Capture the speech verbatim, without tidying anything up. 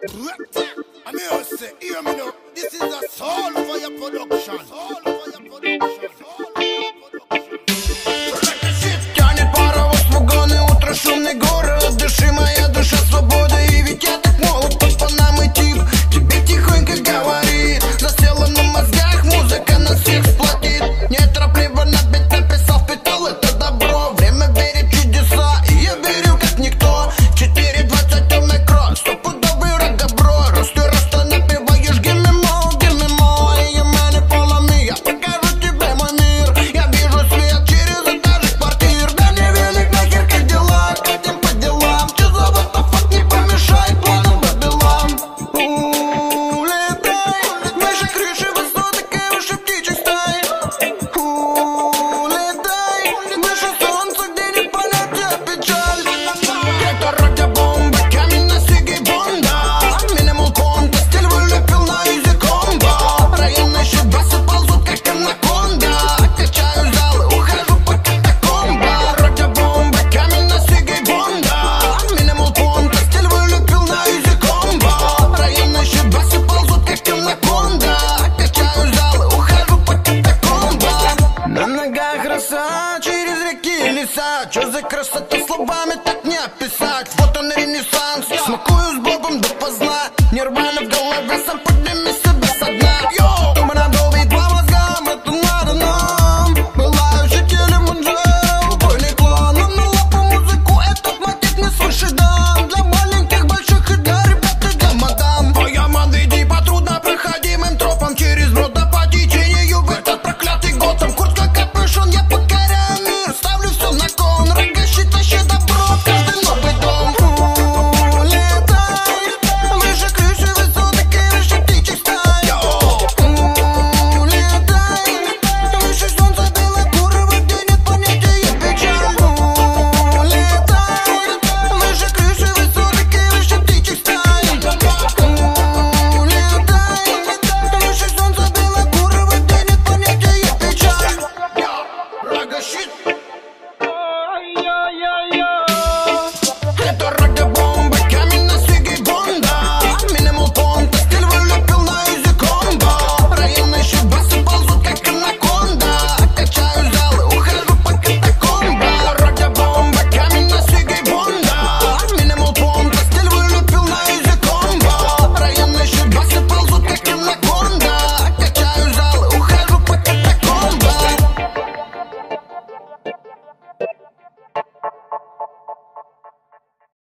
I mean, I say, hear me now. This is a soul fire production. Soul fire production. Soul fire production. Тянет паровоз в вагоны, утро, шумный город. Дыши, моя душа, свобода. И ведь я так молод, по нам и тип тебе тихонько говорит. Засела на мозгах, музыка нас всех сплотит. Неторопливо на бит написал, впитал это добро. Время верит в чудеса, и я верю как никто. Четыре двадцать темный крот, стопудовый рок добро. Росты, роста, напиваешь, give me more, give me more. И я мене follow me, я покажу тебе мой мир. Я вижу свет через этажи квартир. Да мне велик нахер, как дела, катим по делам. Че за what the fuck не помешает планам Бабилам. Улетай, выше крыши высоток и выше птичек стай. Улетай, выше солнца, где не понять тебя печаль. Это радиобомба, камень на сиге бонда. Минимал понта, стиль вылепил на изи комбо. Районные щебасы ползут, как анаконда. Качаю залы, ухожу по катакомба. Радиобомба, камень на сиге бонда. Минимал понта, стиль вылепил на изи комбо. Районные щебасы ползут, как анаконда. Качаю залы, ухожу по катакомба. На ногах роса, через реки и леса. Чё за красота, словами так не описать. Вот он ренессанс, смакую с Богом.